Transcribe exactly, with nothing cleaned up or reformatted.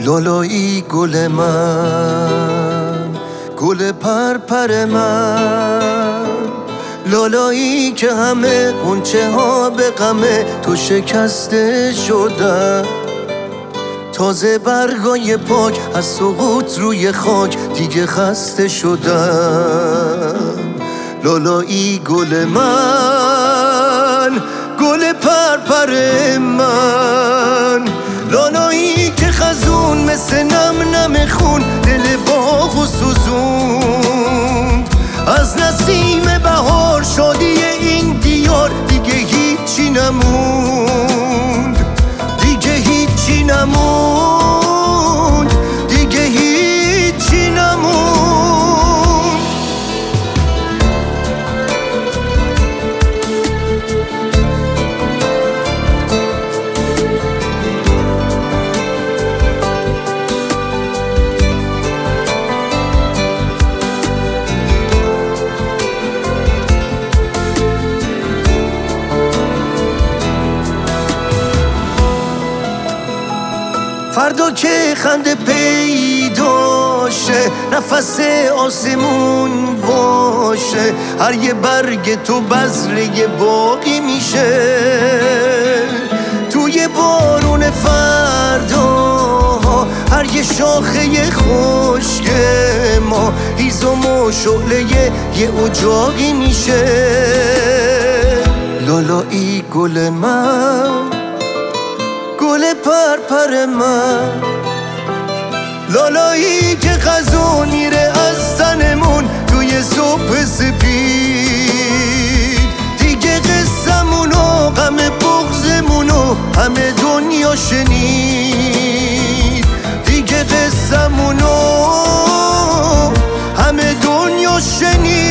لالایی گل من، گل پرپر من، لالایی که همه غنچه ها به غمه تو شکسته شدن. تازه برگای پاک از سقوط روی خاک دیگه خسته شدن. لالایی گل من، گل پرپر من، لالایی که خزون مثل نم نم خون دل باغ و سوزوند. از نسیم بهار شادی این دیار دیگه هیچی نموند، دیگه هیچی نموند، دیگه هیچی نموند. فردا که خنده پیدا شه، نفس آسمون باشه، هر یه برگ تو بذره باقی میشه. توی بارون فردا هر یه شاخه خشک ما هیزم و شعله یه اجاقی میشه. لالایی گل من، گل پرپر من، لالایی که خزون میره از تنمون توی صبح سپید. دیگه قصمونو غم بغضمونو همه دنیا شنید، دیگه قصمونو همه دنیا شنید.